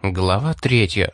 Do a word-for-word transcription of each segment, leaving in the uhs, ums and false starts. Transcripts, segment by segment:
Глава третья.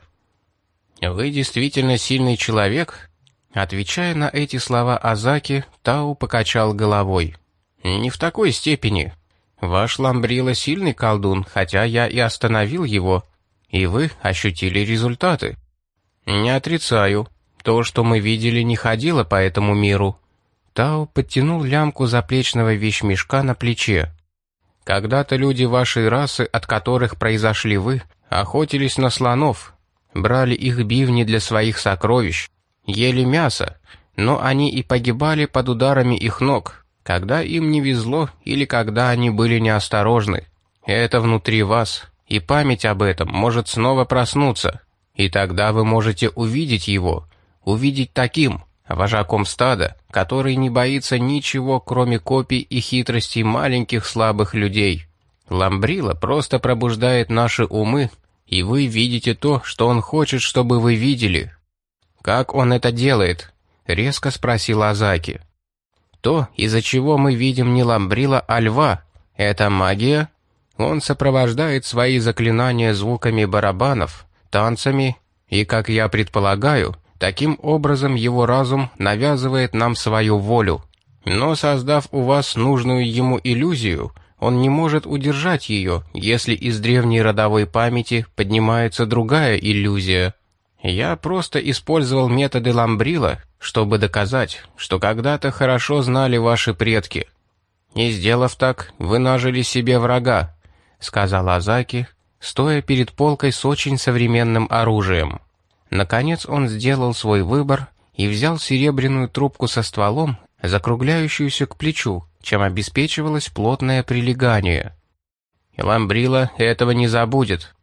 «Вы действительно сильный человек?» Отвечая на эти слова Азаки, Тау покачал головой. «Не в такой степени. Ваш Ламбрила сильный колдун, хотя я и остановил его, и вы ощутили результаты. Не отрицаю. То, что мы видели, не ходило по этому миру». Тау подтянул лямку заплечного вещмешка на плече. «Когда-то люди вашей расы, от которых произошли вы, охотились на слонов, брали их бивни для своих сокровищ, ели мясо, но они и погибали под ударами их ног, когда им не везло или когда они были неосторожны. Это внутри вас, и память об этом может снова проснуться, и тогда вы можете увидеть его, увидеть таким, вожаком стада, который не боится ничего, кроме копий и хитростей маленьких слабых людей. Ламбрила просто пробуждает наши умы, и вы видите то, что он хочет, чтобы вы видели». «Как он это делает?» — резко спросил Азаки. «То, из-за чего мы видим не Ламбрила, а льва. Это магия. Он сопровождает свои заклинания звуками барабанов, танцами, и, как я предполагаю, таким образом его разум навязывает нам свою волю. Но, создав у вас нужную ему иллюзию, он не может удержать ее, если из древней родовой памяти поднимается другая иллюзия. Я просто использовал методы Ламбрила, чтобы доказать, что когда-то хорошо знали ваши предки. И, сделав так, вы нажили себе врага», — сказал Азаки, стоя перед полкой с очень современным оружием. Наконец он сделал свой выбор и взял серебряную трубку со стволом, закругляющуюся к плечу, чем обеспечивалось плотное прилегание. «Ламбрила этого не забудет».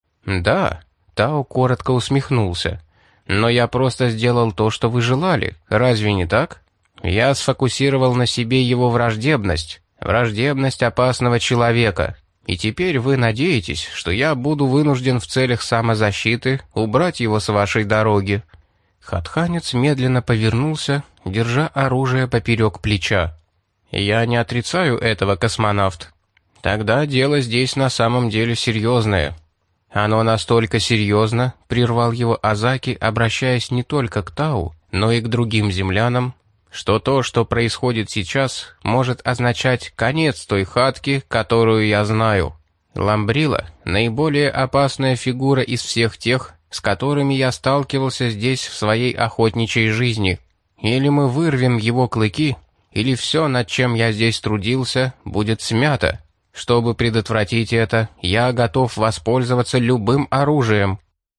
«Да», — Тау коротко усмехнулся, «но я просто сделал то, что вы желали, разве не так? Я сфокусировал на себе его враждебность, враждебность опасного человека, и теперь вы надеетесь, что я буду вынужден в целях самозащиты убрать его с вашей дороги». Хатханец медленно повернулся, держа оружие поперек плеча. «Я не отрицаю этого, космонавт. Тогда дело здесь на самом деле серьезное». «Оно настолько серьезно», — прервал его Азаки, обращаясь не только к Тау, но и к другим землянам, «что то, что происходит сейчас, может означать конец той хатки, которую я знаю. Ламбрила — наиболее опасная фигура из всех тех, с которыми я сталкивался здесь в своей охотничьей жизни. Или мы вырвем его клыки, или все, над чем я здесь трудился, будет смято. Чтобы предотвратить это, я готов воспользоваться любым оружием.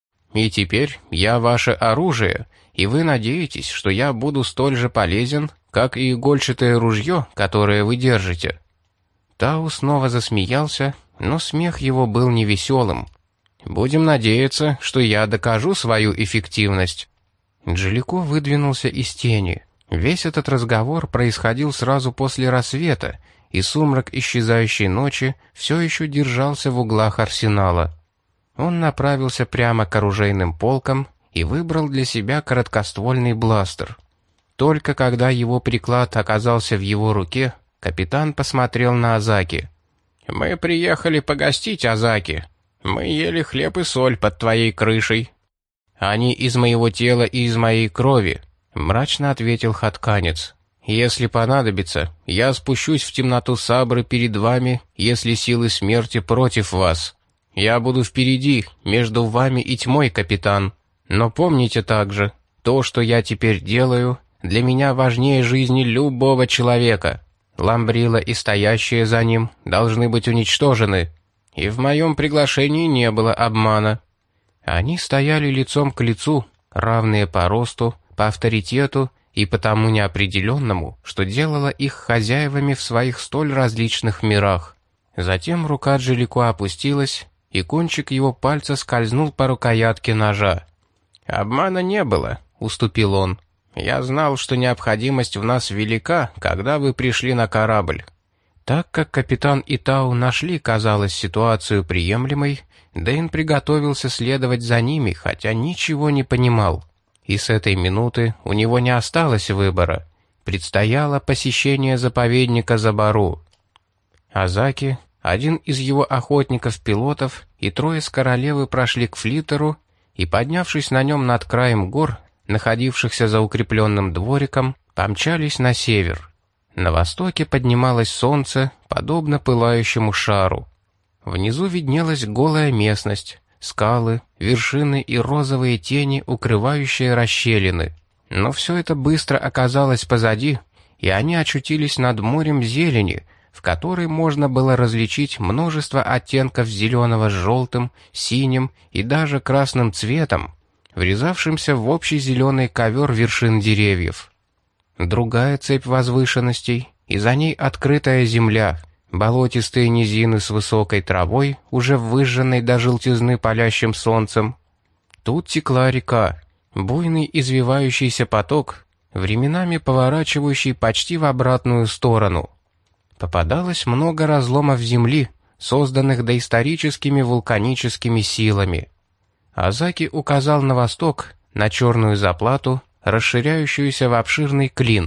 И теперь я ваше оружие, и вы надеетесь, что я буду столь же полезен, как и игольчатое ружье, которое вы держите». Тау снова засмеялся, но смех его был невеселым. «Будем надеяться, что я докажу свою эффективность». Джалико выдвинулся из тени. Весь этот разговор происходил сразу после рассвета, и сумрак исчезающей ночи все еще держался в углах арсенала. Он направился прямо к оружейным полкам и выбрал для себя короткоствольный бластер. Только когда его приклад оказался в его руке, капитан посмотрел на Азаки. «Мы приехали погостить, Азаки. Мы ели хлеб и соль под твоей крышей». «Они из моего тела и из моей крови», — мрачно ответил хатканец. «Если понадобится, я спущусь в темноту Сабры перед вами, если силы смерти против вас. Я буду впереди, между вами и тьмой, капитан. Но помните также, то, что я теперь делаю, для меня важнее жизни любого человека. Ламбрила и стоящие за ним должны быть уничтожены. И в моем приглашении не было обмана». Они стояли лицом к лицу, равные по росту, по авторитету и по тому неопределенному, что делало их хозяевами в своих столь различных мирах. Затем рука Джалико опустилась, и кончик его пальца скользнул по рукоятке ножа. «Обмана не было», — уступил он. «Я знал, что необходимость в нас велика, когда вы пришли на корабль». Так как капитан и Тау нашли, казалось, ситуацию приемлемой, Дэйн приготовился следовать за ними, хотя ничего не понимал. И с этой минуты у него не осталось выбора. Предстояло посещение заповедника Забару. Азаки, один из его охотников-пилотов и трое с королевы прошли к флиттеру и, поднявшись на нем над краем гор, находившихся за укрепленным двориком, помчались на север. На востоке поднималось солнце, подобно пылающему шару. Внизу виднелась голая местность, скалы, вершины и розовые тени, укрывающие расщелины. Но все это быстро оказалось позади, и они очутились над морем зелени, в которой можно было различить множество оттенков зеленого с желтым, синим и даже красным цветом, врезавшимся в общий зеленый ковер вершин деревьев. Другая цепь возвышенностей, и за ней открытая земля, болотистые низины с высокой травой, уже выжженной до желтизны палящим солнцем. Тут текла река, буйный извивающийся поток, временами поворачивающий почти в обратную сторону. Попадалось много разломов земли, созданных доисторическими вулканическими силами. Азаки указал на восток, на черную заплату, расширяющуюся в обширный клин.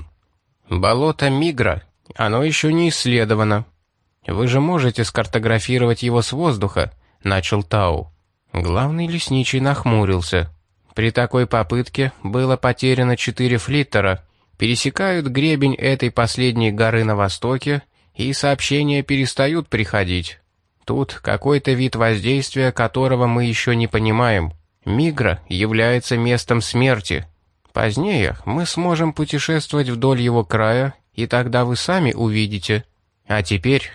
Болото Мигра, оно еще не исследовано. Вы же можете скартографировать его с воздуха, начал Тау. Главный лесничий нахмурился. При такой попытке было потеряно четыре флиттера, пересекают гребень этой последней горы на востоке, и сообщения перестают приходить. Тут какой-то вид воздействия, которого мы еще не понимаем. Мигра является местом смерти. Позднее мы сможем путешествовать вдоль его края, и тогда вы сами увидите. А теперь...»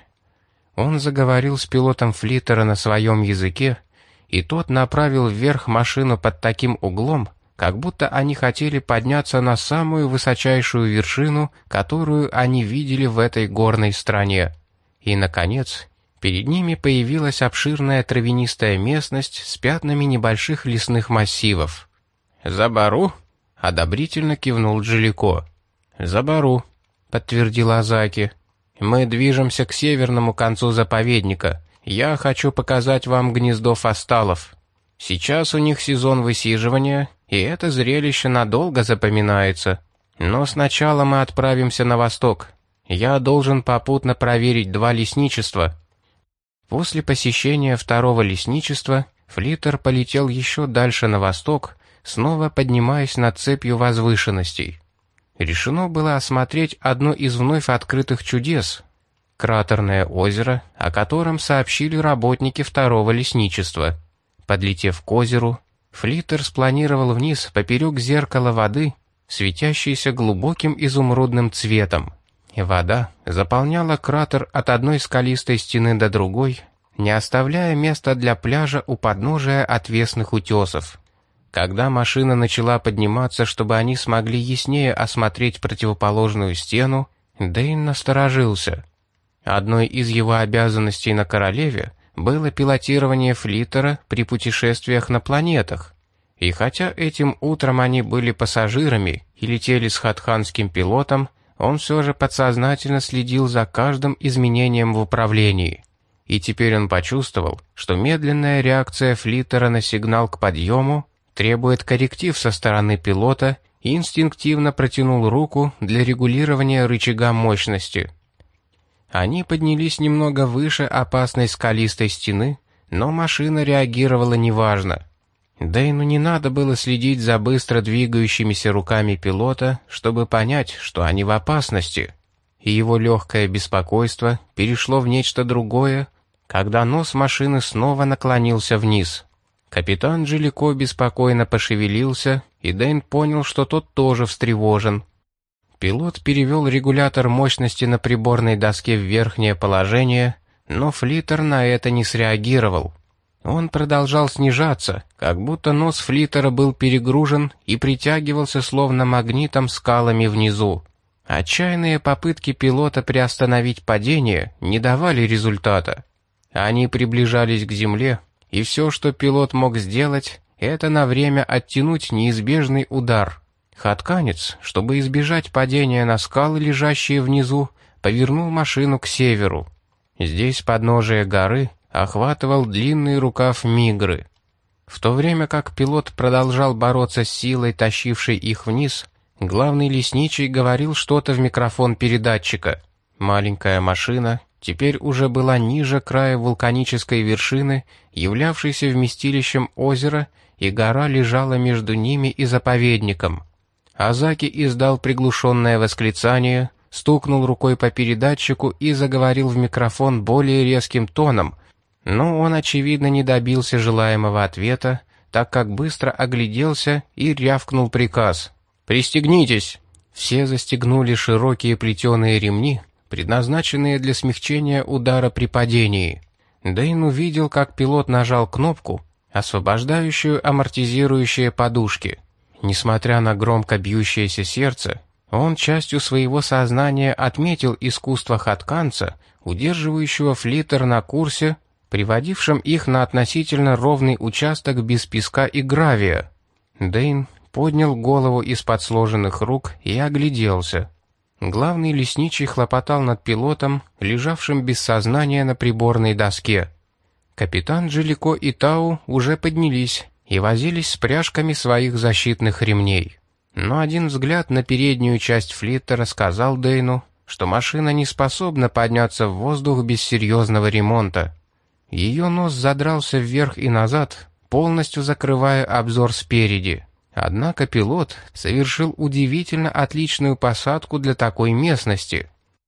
Он заговорил с пилотом флиттера на своем языке, и тот направил вверх машину под таким углом, как будто они хотели подняться на самую высочайшую вершину, которую они видели в этой горной стране. И, наконец, перед ними появилась обширная травянистая местность с пятнами небольших лесных массивов. «Забару?» — одобрительно кивнул Джилико. «Забару», — подтвердил Азаки. «Мы движемся к северному концу заповедника. Я хочу показать вам гнездо фасталов. Сейчас у них сезон высиживания, и это зрелище надолго запоминается. Но сначала мы отправимся на восток. Я должен попутно проверить два лесничества». После посещения второго лесничества флиттер полетел еще дальше на восток, снова поднимаясь над цепью возвышенностей. Решено было осмотреть одно из вновь открытых чудес — кратерное озеро, о котором сообщили работники второго лесничества. Подлетев к озеру, флиттер спланировал вниз поперек зеркала воды, светящейся глубоким изумрудным цветом. Вода заполняла кратер от одной скалистой стены до другой, не оставляя места для пляжа у подножия отвесных утесов. Когда машина начала подниматься, чтобы они смогли яснее осмотреть противоположную стену, Дэйн насторожился. Одной из его обязанностей на королеве было пилотирование флиттера при путешествиях на планетах. И хотя этим утром они были пассажирами и летели с хатханским пилотом, он все же подсознательно следил за каждым изменением в управлении. И теперь он почувствовал, что медленная реакция флиттера на сигнал к подъему требует корректив со стороны пилота, и инстинктивно протянул руку для регулирования рычага мощности. Они поднялись немного выше опасной скалистой стены, но машина реагировала неважно. Дэйну не надо было следить за быстро двигающимися руками пилота, чтобы понять, что они в опасности. И его легкое беспокойство перешло в нечто другое, когда нос машины снова наклонился вниз. Капитан Джилико беспокойно пошевелился, и Дэйн понял, что тот тоже встревожен. Пилот перевел регулятор мощности на приборной доске в верхнее положение, но флиттер на это не среагировал. Он продолжал снижаться, как будто нос флиттера был перегружен и притягивался словно магнитом скалами внизу. Отчаянные попытки пилота приостановить падение не давали результата. Они приближались к земле, и все, что пилот мог сделать, это на время оттянуть неизбежный удар. Хатканец, чтобы избежать падения на скалы, лежащие внизу, повернул машину к северу. Здесь подножие горы охватывал длинный рукав Мигры. В то время как пилот продолжал бороться с силой, тащившей их вниз, главный лесничий говорил что-то в микрофон передатчика. Маленькая машина, теперь уже была ниже края вулканической вершины, являвшейся вместилищем озера, и гора лежала между ними и заповедником. Азаки издал приглушенное восклицание, стукнул рукой по передатчику и заговорил в микрофон более резким тоном, но он, очевидно, не добился желаемого ответа, так как быстро огляделся и рявкнул приказ: «Пристегнитесь!». Все застегнули широкие плетеные ремни, предназначенные для смягчения удара при падении. Дэйн увидел, как пилот нажал кнопку, освобождающую амортизирующие подушки. Несмотря на громко бьющееся сердце, он частью своего сознания отметил искусство хатканца, удерживающего флиттер на курсе, приводившем их на относительно ровный участок без песка и гравия. Дэйн поднял голову из-под сложенных рук и огляделся. Главный лесничий хлопотал над пилотом, лежавшим без сознания на приборной доске. Капитан Джилико и Тау уже поднялись и возились с пряжками своих защитных ремней. Но один взгляд на переднюю часть флиттера сказал Дэйну, что машина не способна подняться в воздух без серьезного ремонта. Ее нос задрался вверх и назад, полностью закрывая обзор спереди. Однако пилот совершил удивительно отличную посадку для такой местности.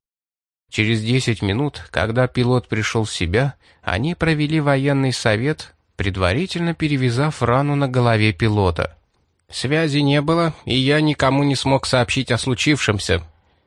Через десять минут, когда пилот пришел в себя, они провели военный совет, предварительно перевязав рану на голове пилота. Связи не было, и я никому не смог сообщить о случившемся.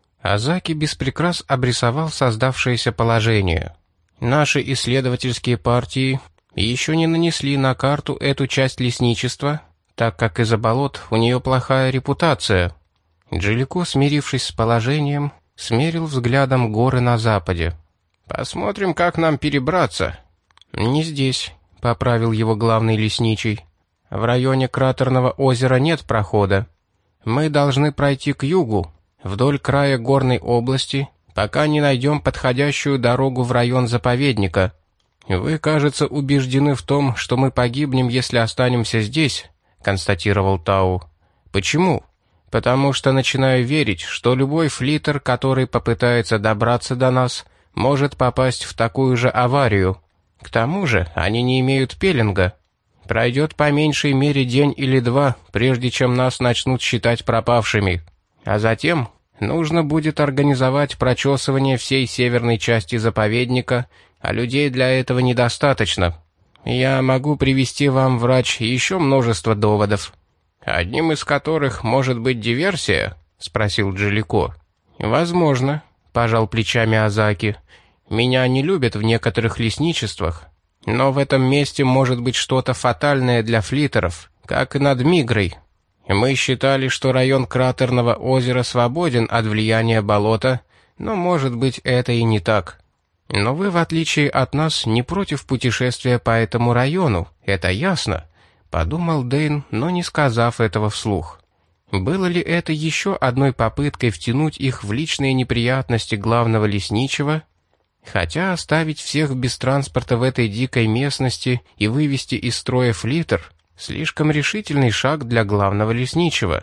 Азаки без прикрас обрисовал создавшееся положение. Наши исследовательские партии еще не нанесли на карту эту часть лесничества, так как из-за болот у нее плохая репутация. Джилико, смирившись с положением, смерил взглядом горы на западе. «Посмотрим, как нам перебраться». «Не здесь», — поправил его главный лесничий. «В районе кратерного озера нет прохода. Мы должны пройти к югу, вдоль края горной области, пока не найдем подходящую дорогу в район заповедника. Вы, кажется, убеждены в том, что мы погибнем, если останемся здесь», — констатировал Тау. «Почему?» «Потому что начинаю верить, что любой флиттер, который попытается добраться до нас, может попасть в такую же аварию. К тому же они не имеют пеленга. Пройдет по меньшей мере день или два, прежде чем нас начнут считать пропавшими. А затем нужно будет организовать прочесывание всей северной части заповедника, а людей для этого недостаточно. Я могу привести вам, врач, еще множество доводов». «Одним из которых может быть диверсия?» — спросил Джилико. «Возможно», — пожал плечами Азаки. «Меня не любят в некоторых лесничествах, но в этом месте может быть что-то фатальное для флиттеров, как и над Мигрой. Мы считали, что район кратерного озера свободен от влияния болота, но, может быть, это и не так. Но вы, в отличие от нас, не против путешествия по этому району, это ясно», — подумал Дэйн, но не сказав этого вслух. Было ли это еще одной попыткой втянуть их в личные неприятности главного лесничего? Хотя оставить всех без транспорта в этой дикой местности и вывести из строя флиттер — слишком решительный шаг для главного лесничего.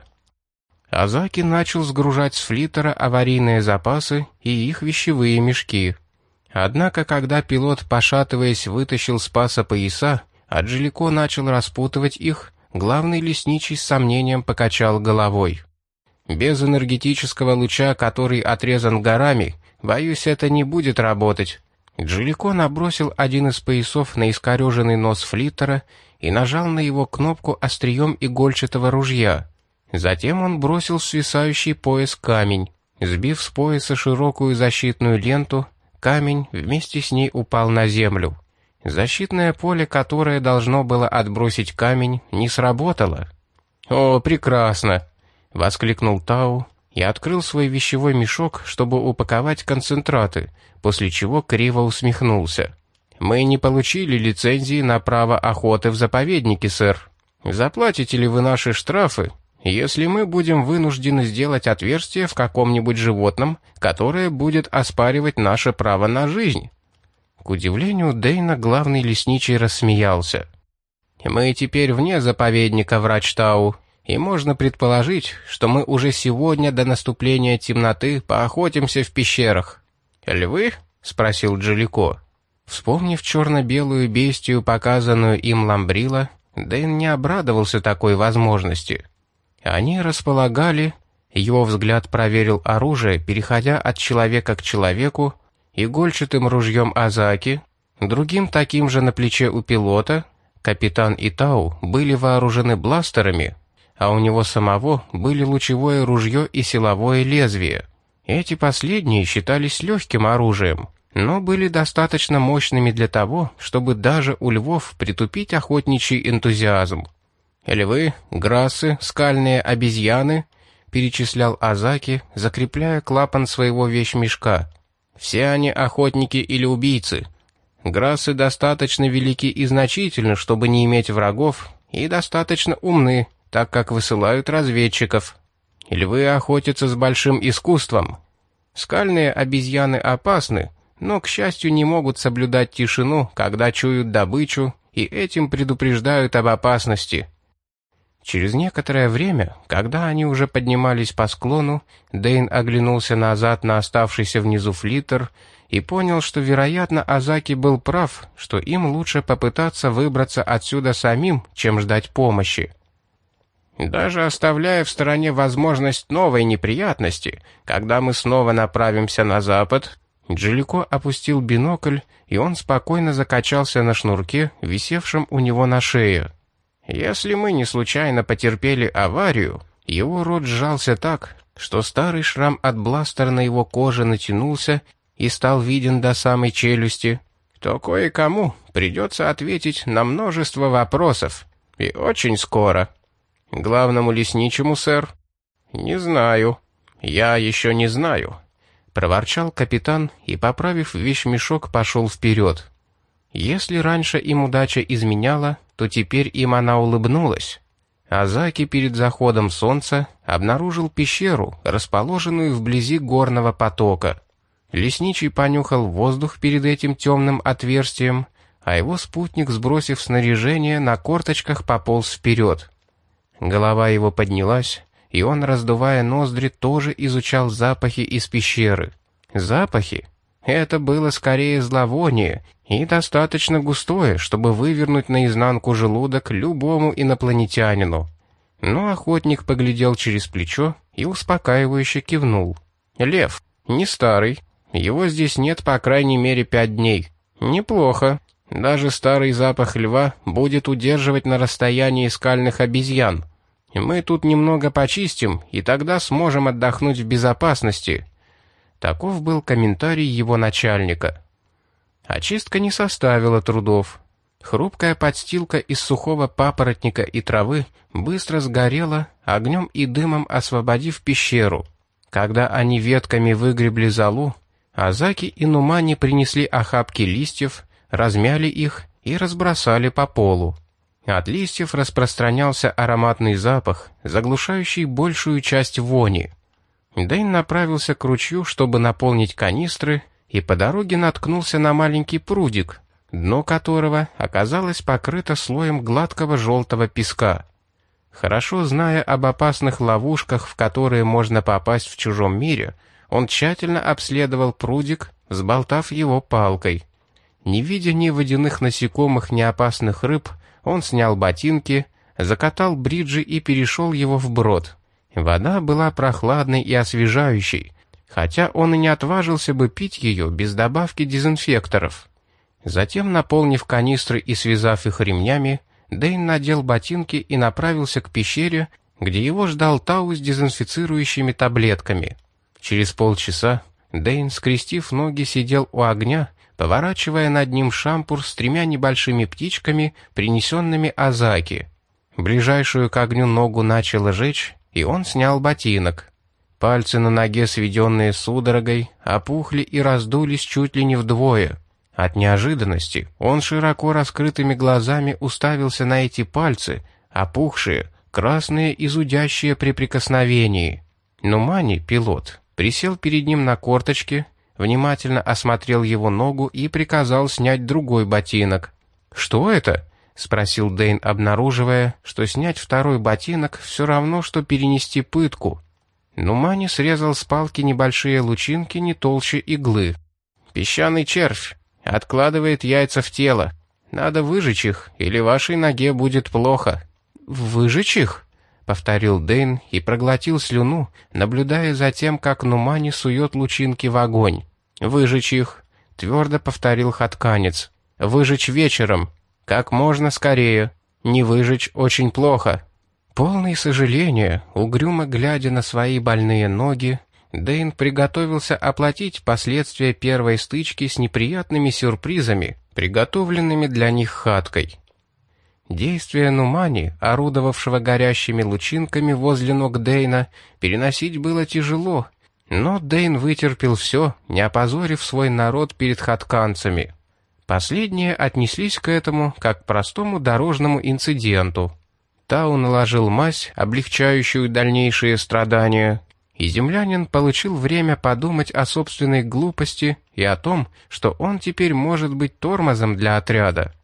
Азаки начал сгружать с флиттера аварийные запасы и их вещевые мешки. Однако, когда пилот, пошатываясь, вытащил с паса пояса, а Джилико начал распутывать их, главный лесничий с сомнением покачал головой. «Без энергетического луча, который отрезан горами, боюсь, это не будет работать». Джилико набросил один из поясов на искореженный нос флиттера и нажал на его кнопку острием игольчатого ружья. Затем он бросил в свисающий пояс камень. Сбив с пояса широкую защитную ленту, камень вместе с ней упал на землю. Защитное поле, которое должно было отбросить камень, не сработало. «О, прекрасно!» — воскликнул Тау и открыл свой вещевой мешок, чтобы упаковать концентраты, после чего криво усмехнулся. «Мы не получили лицензии на право охоты в заповеднике, сэр. Заплатите ли вы наши штрафы, если мы будем вынуждены сделать отверстие в каком-нибудь животном, которое будет оспаривать наше право на жизнь?» К удивлению Дэйна главный лесничий рассмеялся. «Мы теперь вне заповедника, врач Тау, и можно предположить, что мы уже сегодня до наступления темноты поохотимся в пещерах». «Львы?» — спросил Джалико. Вспомнив черно-белую бестию, показанную им Ламбрило, Дэйн не обрадовался такой возможности. Они располагали... Его взгляд проверил оружие, переходя от человека к человеку, игольчатым ружьем Азаки, другим таким же на плече у пилота. Капитан и Тау были вооружены бластерами, а у него самого были лучевое ружье и силовое лезвие. Эти последние считались легким оружием, но были достаточно мощными для того, чтобы даже у львов притупить охотничий энтузиазм. Львы, грассы, скальные обезьяны, перечислял Азаки, закрепляя клапан своего вещмешка. Все они охотники или убийцы. Грассы достаточно велики и значительны, чтобы не иметь врагов, и достаточно умны, так как высылают разведчиков. Львы охотятся с большим искусством. Скальные обезьяны опасны, но, к счастью, не могут соблюдать тишину, когда чуют добычу, и этим предупреждают об опасности. Через некоторое время, когда они уже поднимались по склону, Дэйн оглянулся назад на оставшийся внизу флиттер и понял, что, вероятно, Азаки был прав, что им лучше попытаться выбраться отсюда самим, чем ждать помощи. Даже оставляя в стороне возможность новой неприятности, когда мы снова направимся на запад, Джалико опустил бинокль, и он спокойно закачался на шнурке, висевшем у него на шее. Если мы не случайно потерпели аварию, его рот сжался так, что старый шрам от бластера на его коже натянулся и стал виден до самой челюсти, то кое-кому придется ответить на множество вопросов. И очень скоро. Главному лесничему, сэр? Не знаю. Я еще не знаю. Проворчал капитан и, поправив вещмешок, пошел вперед. Если раньше им удача изменяла, то теперь им она улыбнулась. Азаки перед заходом солнца обнаружил пещеру, расположенную вблизи горного потока. Лесничий понюхал воздух перед этим темным отверстием, а его спутник, сбросив снаряжение, на корточках пополз вперед. Голова его поднялась, и он, раздувая ноздри, тоже изучал запахи из пещеры. Запахи? Это было скорее зловоние, и достаточно густое, чтобы вывернуть наизнанку желудок любому инопланетянину. Но охотник поглядел через плечо и успокаивающе кивнул. «Лев, не старый. Его здесь нет по крайней мере пять дней. Неплохо. Даже старый запах льва будет удерживать на расстоянии скальных обезьян. Мы тут немного почистим, и тогда сможем отдохнуть в безопасности». Таков был комментарий его начальника. Очистка не составила трудов. Хрупкая подстилка из сухого папоротника и травы быстро сгорела, огнем и дымом освободив пещеру. Когда они ветками выгребли золу, Азаки и Нумани принесли охапки листьев, размяли их и разбросали по полу. От листьев распространялся ароматный запах, заглушающий большую часть вони. Дэйн направился к ручью, чтобы наполнить канистры, и по дороге наткнулся на маленький прудик, дно которого оказалось покрыто слоем гладкого желтого песка. Хорошо зная об опасных ловушках, в которые можно попасть в чужом мире, он тщательно обследовал прудик, взболтав его палкой. Не видя ни водяных насекомых, ни опасных рыб, он снял ботинки, закатал бриджи и перешел его вброд. Вода была прохладной и освежающей, хотя он и не отважился бы пить ее без добавки дезинфекторов. Затем, наполнив канистры и связав их ремнями, Дэйн надел ботинки и направился к пещере, где его ждал Тау с дезинфицирующими таблетками. Через полчаса Дэйн, скрестив ноги, сидел у огня, поворачивая над ним шампур с тремя небольшими птичками, принесенными Азаки. Ближайшую к огню ногу начало жечь, и он снял ботинок. Пальцы на ноге, сведенные судорогой, опухли и раздулись чуть ли не вдвое. От неожиданности он широко раскрытыми глазами уставился на эти пальцы, опухшие, красные и зудящие при прикосновении. Нумани, пилот, присел перед ним на корточки, внимательно осмотрел его ногу и приказал снять другой ботинок. «Что это?» — спросил Дэйн, обнаруживая, что снять второй ботинок все равно, что перенести пытку. Нумани срезал с палки небольшие лучинки не толще иглы. Песчаный червь. Откладывает яйца в тело. Надо выжечь их, или вашей ноге будет плохо». «Выжечь их?» — повторил Дэйн и проглотил слюну, наблюдая за тем, как Нумани сует лучинки в огонь. «Выжечь их», — твердо повторил хатканец. «Выжечь вечером. Как можно скорее. Не выжечь очень плохо». Полный сожаления, угрюмо глядя на свои больные ноги, Дэйн приготовился оплатить последствия первой стычки с неприятными сюрпризами, приготовленными для них хаткой. Действия Нумани, орудовавшего горящими лучинками возле ног Дэйна, переносить было тяжело, но Дэйн вытерпел все, не опозорив свой народ перед хатканцами. Последние отнеслись к этому как к простому дорожному инциденту. Тау наложил мазь, облегчающую дальнейшие страдания, и землянин получил время подумать о собственной глупости и о том, что он теперь может быть тормозом для отряда.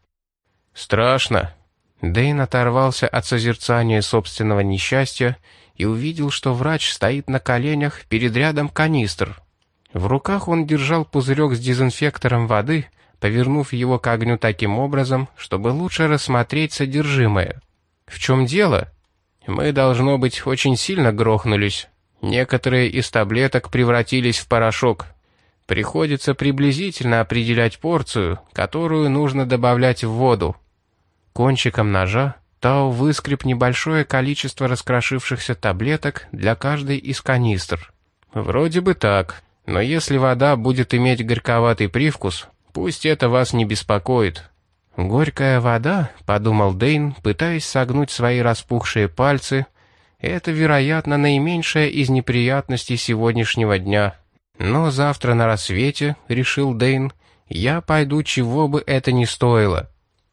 «Страшно». Дэйн оторвался от созерцания собственного несчастья и увидел, что врач стоит на коленях перед рядом канистр. В руках он держал пузырек с дезинфектором воды, повернув его к огню таким образом, чтобы лучше рассмотреть содержимое. «В чем дело? Мы, должно быть, очень сильно грохнулись. Некоторые из таблеток превратились в порошок. Приходится приблизительно определять порцию, которую нужно добавлять в воду». Кончиком ножа Тау выскреб небольшое количество раскрошившихся таблеток для каждой из канистр. «Вроде бы так, но если вода будет иметь горьковатый привкус, пусть это вас не беспокоит». «Горькая вода», — подумал Дэйн, пытаясь согнуть свои распухшие пальцы, — «это, вероятно, наименьшая из неприятностей сегодняшнего дня. Но завтра на рассвете, — решил Дэйн, — я пойду, чего бы это ни стоило».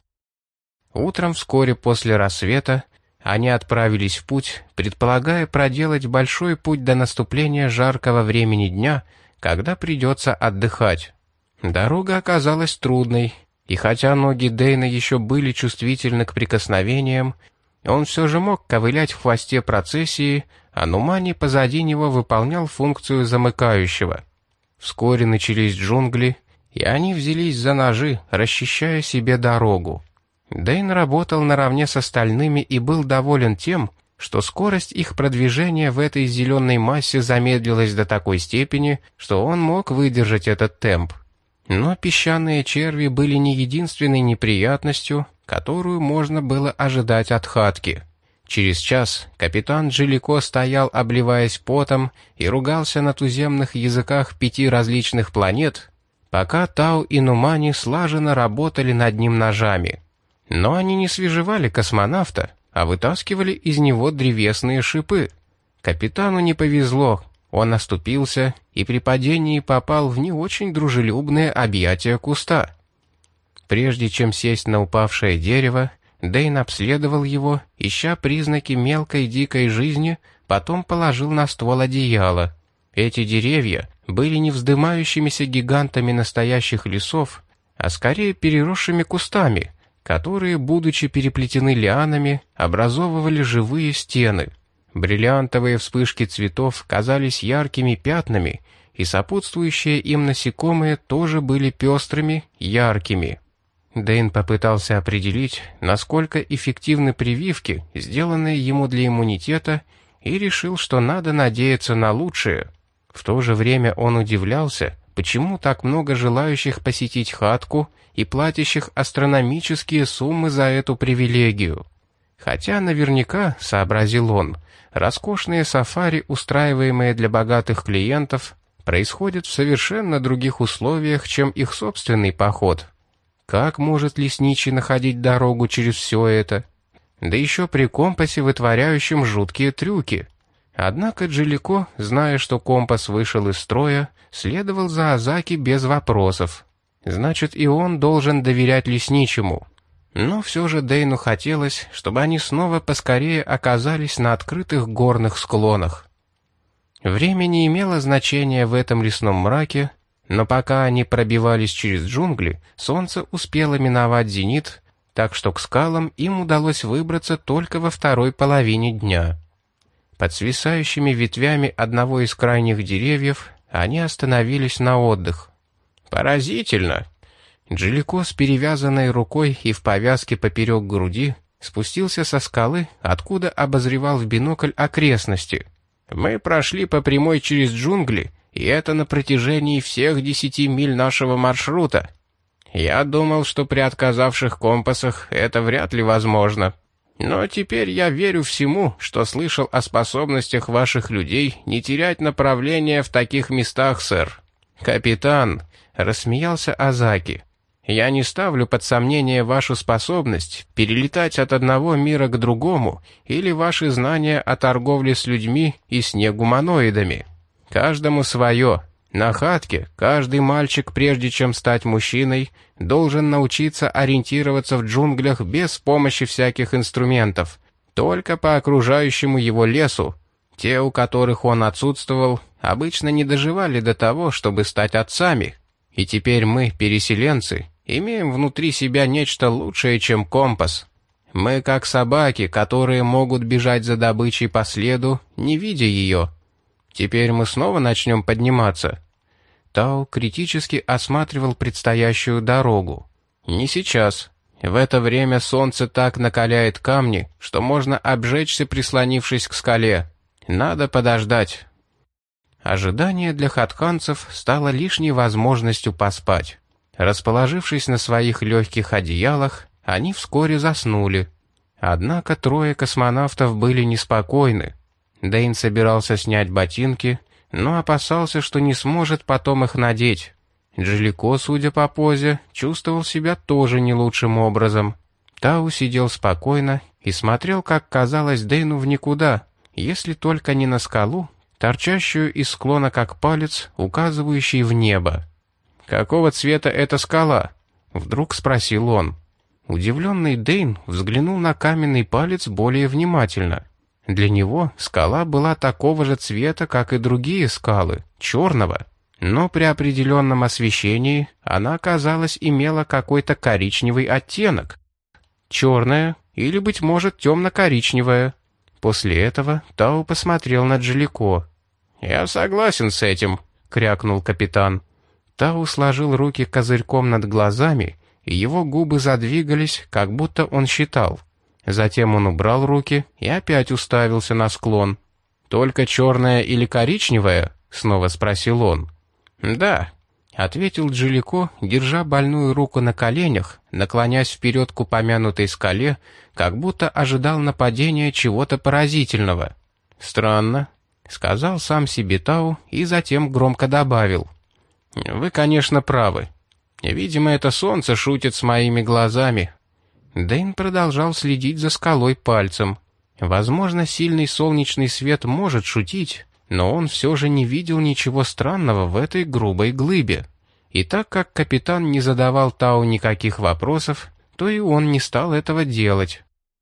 Утром вскоре после рассвета они отправились в путь, предполагая проделать большой путь до наступления жаркого времени дня, когда придется отдыхать. Дорога оказалась трудной, и хотя ноги Дэйна еще были чувствительны к прикосновениям, он все же мог ковылять в хвосте процессии, а Нумани позади него выполнял функцию замыкающего. Вскоре начались джунгли, и они взялись за ножи, расчищая себе дорогу. Дэйн работал наравне с остальными и был доволен тем, что скорость их продвижения в этой зеленой массе замедлилась до такой степени, что он мог выдержать этот темп. Но песчаные черви были не единственной неприятностью, которую можно было ожидать от хатки. Через час капитан Джилико стоял, обливаясь потом, и ругался на туземных языках пяти различных планет, пока Тау и Нумани слаженно работали над ним ножами. Но они не свежевали космонавта, а вытаскивали из него древесные шипы. Капитану не повезло, он оступился и при падении попал в не очень дружелюбные объятия куста. Прежде чем сесть на упавшее дерево, Дэйн обследовал его, ища признаки мелкой дикой жизни, потом положил на ствол одеяло. Эти деревья были не вздымающимися гигантами настоящих лесов, а скорее переросшими кустами, которые, будучи переплетены лианами, образовывали живые стены. Бриллиантовые вспышки цветов казались яркими пятнами, и сопутствующие им насекомые тоже были пестрыми, яркими. Дэйн попытался определить, насколько эффективны прививки, сделанные ему для иммунитета, и решил, что надо надеяться на лучшее. В то же время он удивлялся, почему так много желающих посетить хатку и платящих астрономические суммы за эту привилегию. Хотя наверняка, сообразил он, роскошные сафари, устраиваемые для богатых клиентов, происходят в совершенно других условиях, чем их собственный поход. Как может лесничий находить дорогу через все это? Да еще при компасе, вытворяющем жуткие трюки. Однако Джилико, зная, что компас вышел из строя, следовал за Азаки без вопросов. Значит, и он должен доверять лесничему. Но все же Дэйну хотелось, чтобы они снова поскорее оказались на открытых горных склонах. Время не имело значения в этом лесном мраке, но пока они пробивались через джунгли, солнце успело миновать зенит, так что к скалам им удалось выбраться только во второй половине дня. Под свисающими ветвями одного из крайних деревьев они остановились на отдых. Поразительно. Джилико с перевязанной рукой и в повязке поперек груди спустился со скалы, откуда обозревал в бинокль окрестности. Мы прошли по прямой через джунгли, и это на протяжении всех десяти миль нашего маршрута. Я думал, что при отказавших компасах это вряд ли возможно. Но теперь я верю всему, что слышал о способностях ваших людей не терять направление в таких местах, сэр. Капитан, рассмеялся Азаки. Я не ставлю под сомнение вашу способность перелетать от одного мира к другому или ваши знания о торговле с людьми и с негуманоидами. Каждому свое. На Хатке каждый мальчик, прежде чем стать мужчиной, должен научиться ориентироваться в джунглях без помощи всяких инструментов, только по окружающему его лесу. Те, у которых он отсутствовал, обычно не доживали до того, чтобы стать отцами. И теперь мы, переселенцы, имеем внутри себя нечто лучшее, чем компас. Мы как собаки, которые могут бежать за добычей по следу, не видя ее. Теперь мы снова начнем подниматься. Тау критически осматривал предстоящую дорогу. Не сейчас. В это время солнце так накаляет камни, что можно обжечься, прислонившись к скале. Надо подождать. Ожидание для хатханцев стало лишней возможностью поспать. Расположившись на своих легких одеялах, они вскоре заснули. Однако трое космонавтов были неспокойны. Дэйн собирался снять ботинки, но опасался, что не сможет потом их надеть. Джилико, судя по позе, чувствовал себя тоже не лучшим образом. Тау сидел спокойно и смотрел, как казалось Дэйну, в никуда, если только не на скалу, торчащую из склона как палец, указывающий в небо. «Какого цвета эта скала?» — вдруг спросил он. Удивленный Дэйн взглянул на каменный палец более внимательно. Для него скала была такого же цвета, как и другие скалы, черного. Но при определенном освещении она, казалось, имела какой-то коричневый оттенок. Черная или, быть может, темно-коричневая. После этого Тау посмотрел на Джилико. «Я согласен с этим», — крякнул капитан. Тау сложил руки козырьком над глазами, и его губы задвигались, как будто он считал. Затем он убрал руки и опять уставился на склон. «Только черная или коричневая?» — снова спросил он. «Да», — ответил Джилико, держа больную руку на коленях, наклонясь вперед к упомянутой скале, как будто ожидал нападения чего-то поразительного. «Странно», — сказал сам себе Тау и затем громко добавил. «Вы, конечно, правы. Видимо, это солнце шутит с моими глазами». Дэйн продолжал следить за скалой пальцем. Возможно, сильный солнечный свет может шутить, но он все же не видел ничего странного в этой грубой глыбе. И так как капитан не задавал Тау никаких вопросов, то и он не стал этого делать.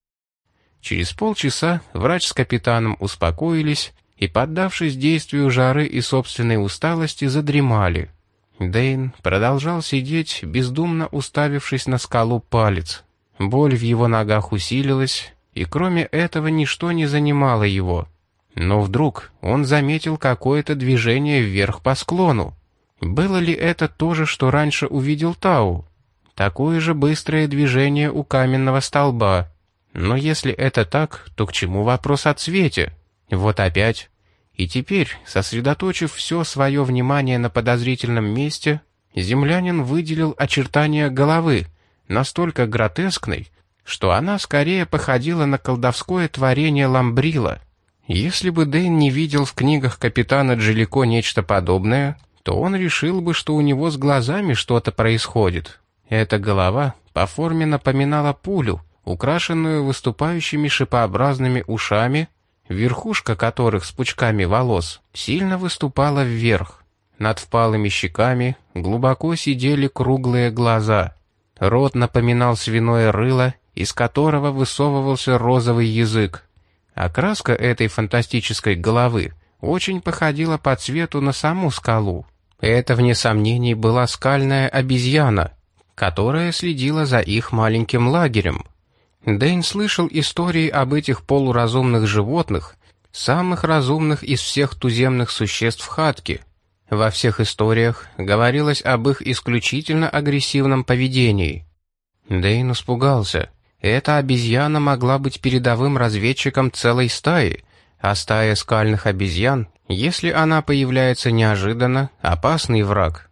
Через полчаса врач с капитаном успокоились и, поддавшись действию жары и собственной усталости, задремали. Дэйн продолжал сидеть, бездумно уставившись на скалу палец. Боль в его ногах усилилась, и кроме этого ничто не занимало его. Но вдруг он заметил какое-то движение вверх по склону. Было ли это то же, что раньше увидел Тау? Такое же быстрое движение у каменного столба. Но если это так, то к чему вопрос о цвете? Вот опять. И теперь, сосредоточив все свое внимание на подозрительном месте, землянин выделил очертания головы, настолько гротескной, что она скорее походила на колдовское творение Ламбрила. Если бы Дэйн не видел в книгах капитана Джилико нечто подобное, то он решил бы, что у него с глазами что-то происходит. Эта голова по форме напоминала пулю, украшенную выступающими шипообразными ушами, верхушка которых с пучками волос сильно выступала вверх. Над впалыми щеками глубоко сидели круглые глаза. Рот напоминал свиное рыло, из которого высовывался розовый язык. Окраска этой фантастической головы очень походила по цвету на саму скалу. Это, вне сомнений, была скальная обезьяна, которая следила за их маленьким лагерем. Дэйн слышал истории об этих полуразумных животных, самых разумных из всех туземных существ Хатки. Во всех историях говорилось об их исключительно агрессивном поведении. Дэйн испугался. Эта обезьяна могла быть передовым разведчиком целой стаи, а стая скальных обезьян, если она появляется неожиданно, опасный враг.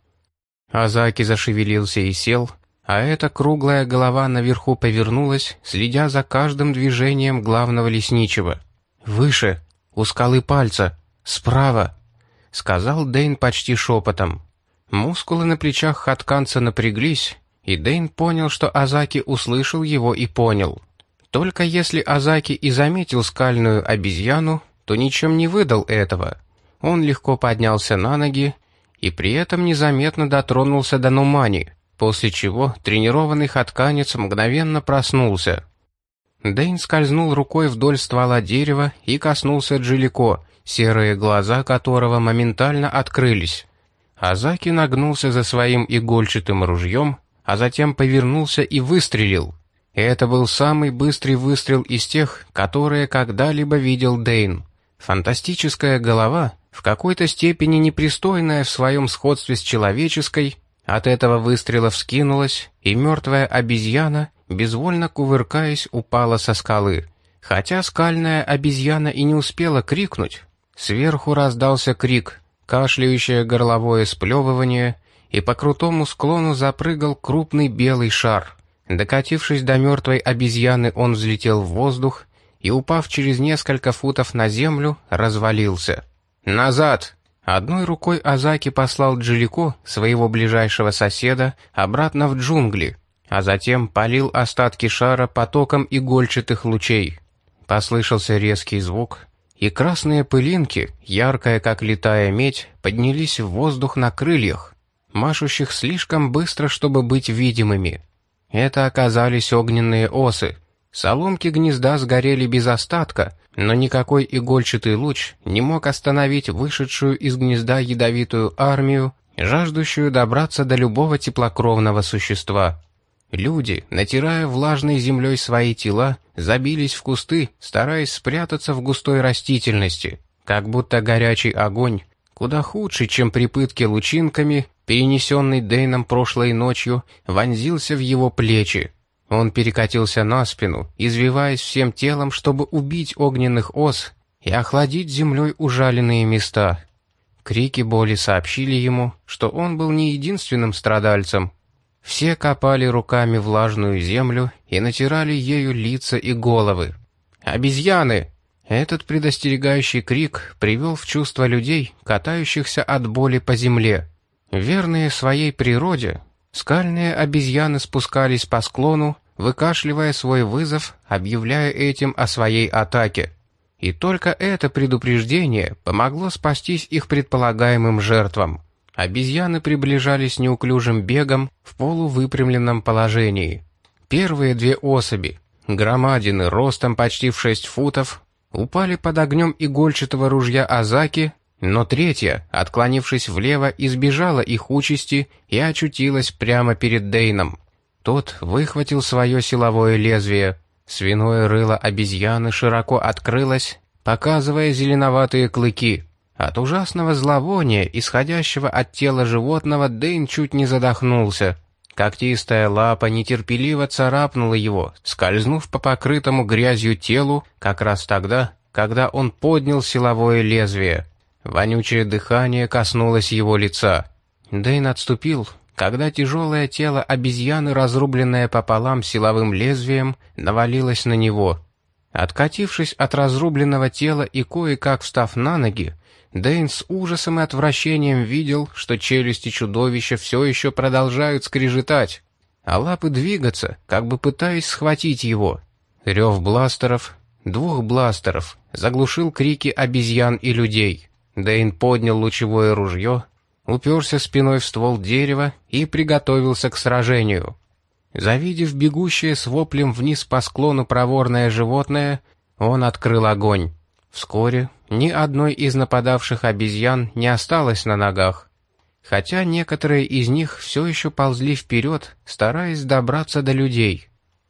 Азаки зашевелился и сел, а эта круглая голова наверху повернулась, следя за каждым движением главного лесничего. «Выше! У скалы пальца! Справа!» — сказал Дэйн почти шепотом. Мускулы на плечах хатканца напряглись, и Дэйн понял, что Азаки услышал его и понял. Только если Азаки и заметил скальную обезьяну, то ничем не выдал этого. Он легко поднялся на ноги и при этом незаметно дотронулся до Нумани, после чего тренированный хатканец мгновенно проснулся. Дэйн скользнул рукой вдоль ствола дерева и коснулся Джилико, серые глаза которого моментально открылись. Азаки нагнулся за своим игольчатым ружьем, а затем повернулся и выстрелил. Это был самый быстрый выстрел из тех, которые когда-либо видел Дэйн. Фантастическая голова, в какой-то степени непристойная в своем сходстве с человеческой, от этого выстрела вскинулась, и мертвая обезьяна, безвольно кувыркаясь, упала со скалы. Хотя скальная обезьяна и не успела крикнуть, сверху раздался крик, кашляющее горловое сплевывание, и по крутому склону запрыгал крупный белый шар. Докатившись до мертвой обезьяны, он взлетел в воздух и, упав через несколько футов на землю, развалился. «Назад!» Одной рукой Азаки послал Джилико, своего ближайшего соседа, обратно в джунгли, а затем полил остатки шара потоком игольчатых лучей. Послышался резкий звук, и красные пылинки, яркая как литая медь, поднялись в воздух на крыльях, машущих слишком быстро, чтобы быть видимыми. Это оказались огненные осы. Соломки гнезда сгорели без остатка, но никакой игольчатый луч не мог остановить вышедшую из гнезда ядовитую армию, жаждущую добраться до любого теплокровного существа. Люди, натирая влажной землей свои тела, забились в кусты, стараясь спрятаться в густой растительности, как будто горячий огонь, куда худший, чем при пытке лучинками, перенесенный Дэйном прошлой ночью, вонзился в его плечи. Он перекатился на спину, извиваясь всем телом, чтобы убить огненных ос и охладить землей ужаленные места. Крики боли сообщили ему, что он был не единственным страдальцем. Все копали руками влажную землю и натирали ею лица и головы. «Обезьяны!» Этот предостерегающий крик привел в чувство людей, катающихся от боли по земле. Верные своей природе, скальные обезьяны спускались по склону, выкашливая свой вызов, объявляя этим о своей атаке. И только это предупреждение помогло спастись их предполагаемым жертвам. Обезьяны приближались неуклюжим бегом в полувыпрямленном положении. Первые две особи, громадины ростом почти в шесть футов, упали под огнем игольчатого ружья Азаки, но третья, отклонившись влево, избежала их участи и очутилась прямо перед Дэйном. Тот выхватил свое силовое лезвие. Свиное рыло обезьяны широко открылось, показывая зеленоватые клыки. От ужасного зловония, исходящего от тела животного, Дэйн чуть не задохнулся. Когтистая лапа нетерпеливо царапнула его, скользнув по покрытому грязью телу как раз тогда, когда он поднял силовое лезвие. Вонючее дыхание коснулось его лица. Дэйн отступил, когда тяжелое тело обезьяны, разрубленное пополам силовым лезвием, навалилось на него. Откатившись от разрубленного тела и кое-как встав на ноги, Дэйн с ужасом и отвращением видел, что челюсти чудовища все еще продолжают скрежетать, а лапы двигаться, как бы пытаясь схватить его. Рев бластеров, двух бластеров, заглушил крики обезьян и людей. Дэйн поднял лучевое ружье, уперся спиной в ствол дерева и приготовился к сражению. Завидев бегущее с воплем вниз по склону проворное животное, он открыл огонь. Вскоре ни одной из нападавших обезьян не осталось на ногах, хотя некоторые из них все еще ползли вперед, стараясь добраться до людей.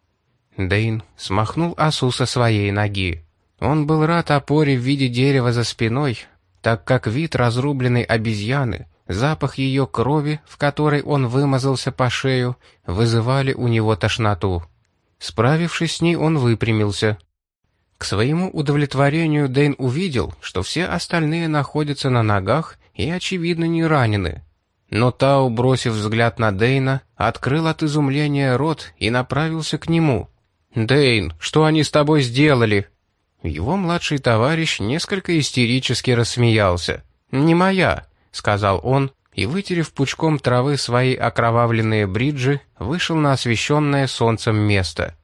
Дэйн смахнул осу со своей ноги. Он был рад опоре в виде дерева за спиной, так как вид разрубленной обезьяны запах ее крови, в которой он вымазался по шею, вызывали у него тошноту. Справившись с ней, он выпрямился. К своему удовлетворению Дэйн увидел, что все остальные находятся на ногах и, очевидно, не ранены. Но Тау, бросив взгляд на Дэйна, открыл от изумления рот и направился к нему. «Дэйн, что они с тобой сделали?» Его младший товарищ несколько истерически рассмеялся. «Не моя», — сказал он, и, вытерев пучком травы свои окровавленные бриджи, вышел на освещенное солнцем место.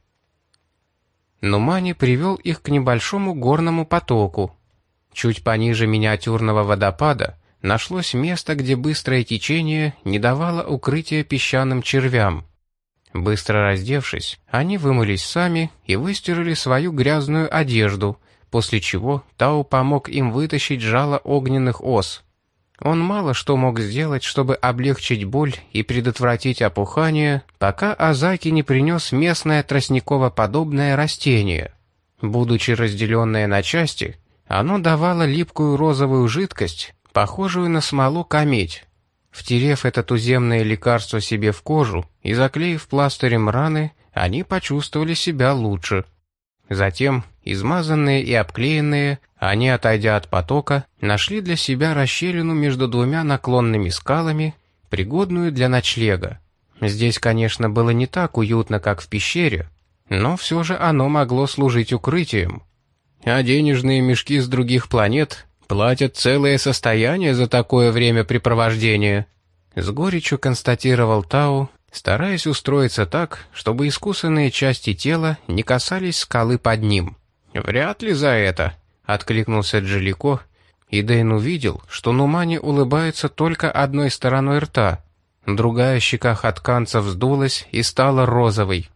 Нумани привел их к небольшому горному потоку. Чуть пониже миниатюрного водопада нашлось место, где быстрое течение не давало укрытия песчаным червям. Быстро раздевшись, они вымылись сами и выстирали свою грязную одежду, после чего Тау помог им вытащить жало огненных ос. Он мало что мог сделать, чтобы облегчить боль и предотвратить опухание, пока Азаки не принес местное тростниково-подобное растение. Будучи разделенное на части, оно давало липкую розовую жидкость, похожую на смолу камедь. Втерев это туземное лекарство себе в кожу и заклеив пластырем раны, они почувствовали себя лучше. Затем, измазанные и обклеенные, они, отойдя от потока, нашли для себя расщелину между двумя наклонными скалами, пригодную для ночлега. Здесь, конечно, было не так уютно, как в пещере, но все же оно могло служить укрытием. А денежные мешки с других планет платят целое состояние за такое времяпрепровождение. С горечью констатировал Тау, стараясь устроиться так, чтобы искусанные части тела не касались скалы под ним. «Вряд ли за это», — откликнулся Джалико, и Дэйн увидел, что Нумани улыбается только одной стороной рта. Другая щека хатканца вздулась и стала розовой.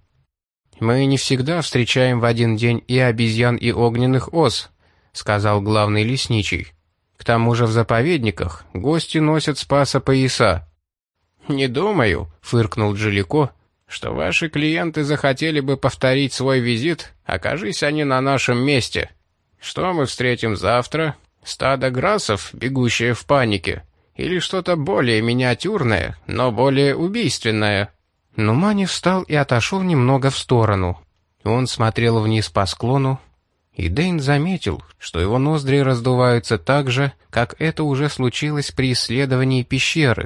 «Мы не всегда встречаем в один день и обезьян, и огненных ос», — сказал главный лесничий. «К тому же в заповедниках гости носят спаса пояса». «Не думаю», — фыркнул Джалико, «что ваши клиенты захотели бы повторить свой визит, окажись они на нашем месте. Что мы встретим завтра? Стадо грассов, бегущее в панике? Или что-то более миниатюрное, но более убийственное?» Нумани встал и отошел немного в сторону. Он смотрел вниз по склону, и Дэйн заметил, что его ноздри раздуваются так же, как это уже случилось при исследовании пещеры.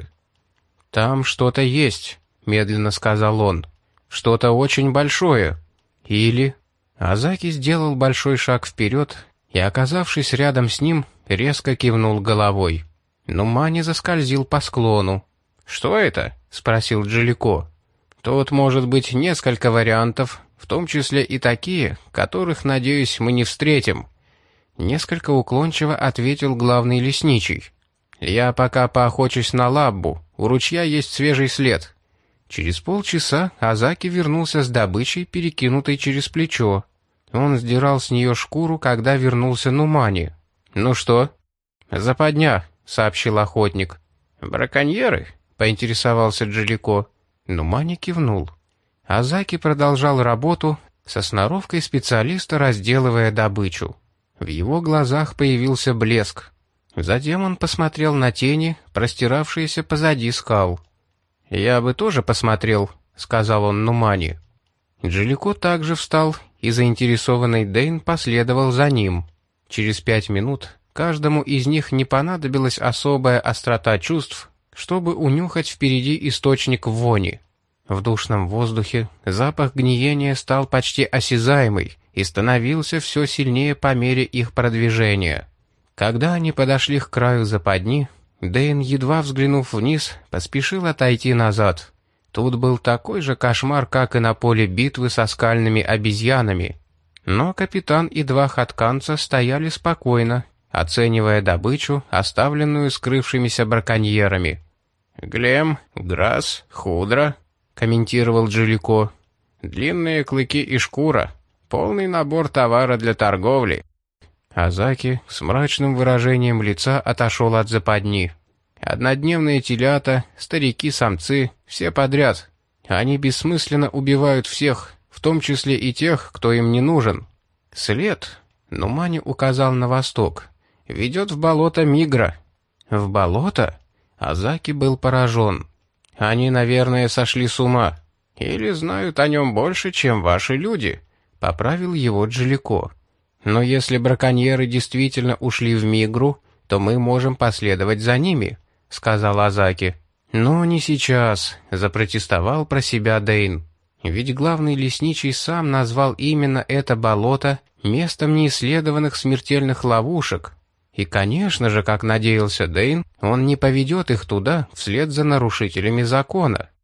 «Там что-то есть», — медленно сказал он. «Что-то очень большое. Или...» Азаки сделал большой шаг вперед и, оказавшись рядом с ним, резко кивнул головой. Нумани заскользил по склону. «Что это?» — спросил Джалико. «Тут может быть несколько вариантов, в том числе и такие, которых, надеюсь, мы не встретим», — несколько уклончиво ответил главный лесничий. «Я пока поохочусь на лаббу, у ручья есть свежий след». Через полчаса Азаки вернулся с добычей, перекинутой через плечо. Он сдирал с нее шкуру, когда вернулся Нумани. «Ну что?» «Западня», — сообщил охотник. «Браконьеры?» — поинтересовался Джалико. Нумани кивнул. Азаки продолжал работу, со сноровкой специалиста разделывая добычу. В его глазах появился блеск. Затем он посмотрел на тени, простиравшиеся позади скал. «Я бы тоже посмотрел», — сказал он Нумани. Джалико также встал, и заинтересованный Дэйн последовал за ним. Через пять минут каждому из них не понадобилась особая острота чувств, чтобы унюхать впереди источник вони. В душном воздухе запах гниения стал почти осязаемый и становился все сильнее по мере их продвижения. Когда они подошли к краю западни, Дэйн, едва взглянув вниз, поспешил отойти назад. Тут был такой же кошмар, как и на поле битвы со скальными обезьянами. Но капитан и два хатканца стояли спокойно, оценивая добычу, оставленную скрывшимися браконьерами. «Глем, Грасс, Худра», — комментировал Джалико. «Длинные клыки и шкура. Полный набор товара для торговли». Азаки с мрачным выражением лица отошел от западни. «Однодневные телята, старики-самцы, все подряд. Они бессмысленно убивают всех, в том числе и тех, кто им не нужен. След», — Нумани указал на восток, — «ведет в болото Мигра». «В болото?» Азаки был поражен. «Они, наверное, сошли с ума. Или знают о нем больше, чем ваши люди», — поправил его Джалико. «Но если браконьеры действительно ушли в Мигру, то мы можем последовать за ними», — сказал Азаки. «Но не сейчас», — запротестовал про себя Дейн. «Ведь главный лесничий сам назвал именно это болото местом неисследованных смертельных ловушек. И, конечно же, как надеялся Дейн, он не поведет их туда вслед за нарушителями закона.